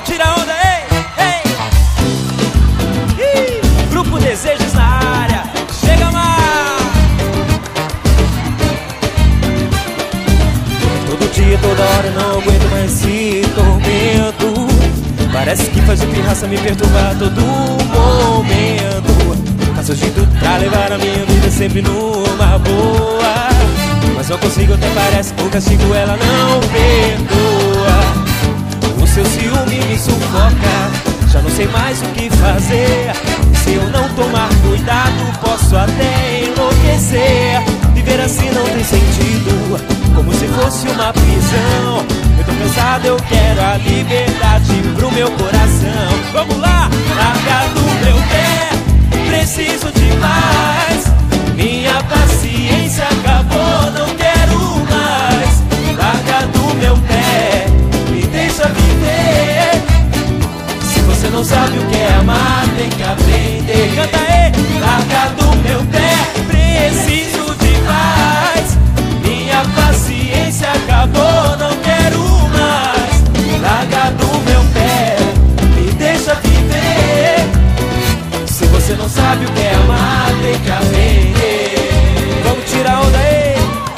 Vamos tirar onda, ei, ei. Grupo Desejos na área, chega mais. Todo dia, toda hora, não aguento mais esse tormento. Parece que faz de pirraça me perturbar a todo momento. Faço de tudo pra levar a minha vida sempre numa boa, mas não consigo, até parece que o castigo ela não perdoa. O seu ciúme me sufoca, já não sei mais o que fazer. Se eu não tomar cuidado, posso até enlouquecer. Viver assim não tem sentido, como se fosse uma prisão. Eu tô cansado, eu quero a liberdade pro meu coração. Vamos lá! Larga do meu pé, preciso de mais. Minha paciência acabou, não quero mais. Larga do meu pé, me deixa viver. Se você não sabe o que é amar, tem que aprender. Canta aí! Larga do meu pé, preciso de mais. Minha paciência acabou, não quero mais. Larga do meu pé, me deixa viver. Se você não sabe o que é amar, tem que aprender. Vamos tirar onda aí.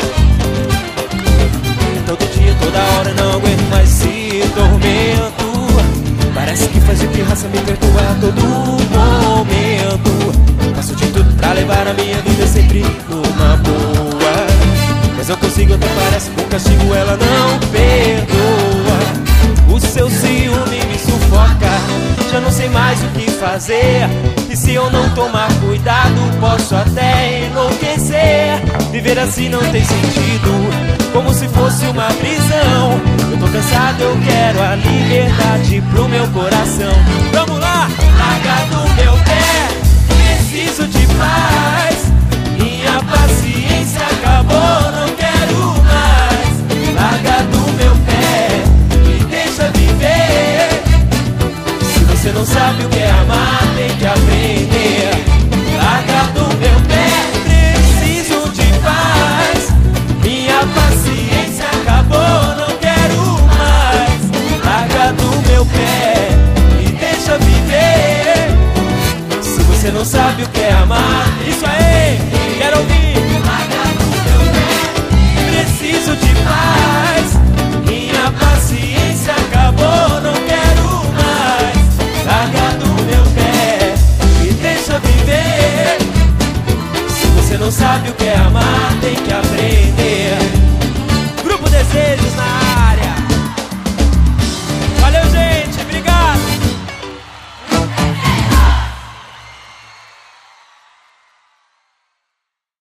Todo dia, toda hora, não aguento mais esse tormento. Parece que faz de pirraça me perturbar a todo momento. Faço de tudo pra levar a minha vida sempre numa boa, mas eu consigo, até parece que o castigo ela não perdoa. O seu ciúme me sufoca, já não sei mais o que fazer. E se eu não tomar cuidado, posso até enlouquecer. Viver assim não tem sentido, como se fosse uma prisão. Eu tô cansado, eu quero a liberdade pro meu coração. Vamos lá! Larga do meu pé, preciso de paz. Minha paciência acabou, não quero mais. Larga do meu pé, me deixa viver. Se você não sabe o que é amar, tem que aprender. Larga do meu pé, preciso de paz. Minha paciência acabou, não quero mais. Larga do meu pé, me deixa viver. Se você não sabe o que é amar, isso aí, quero ouvir. Larga do meu pé, preciso de paz. Minha paciência acabou, não quero mais. Larga do meu pé, me deixa viver. Se você não sabe o que é amar, tem que aprender.